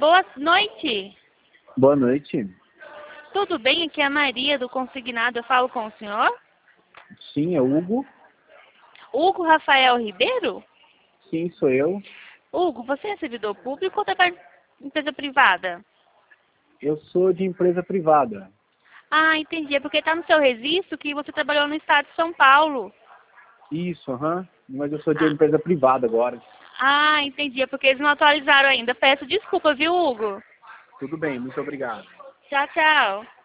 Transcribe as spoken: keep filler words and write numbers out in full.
Boa noite. Boa noite. Tudo bem? Aqui é a Maria do Consignado. Eu falo com o senhor? Sim, é Hugo. Hugo Rafael Ribeiro? Sim, sou eu. Hugo, você é servidor público ou trabalha em empresa privada? Eu sou de empresa privada. Ah, entendi. É porque está no seu registro que você trabalhou no estado de São Paulo. Isso, aham. Mas eu sou de Ah, empresa privada agora. ah, entendi. É porque eles não atualizaram ainda. Peço desculpa, viu, Hugo? Tudo bem, muito obrigado. Tchau, tchau.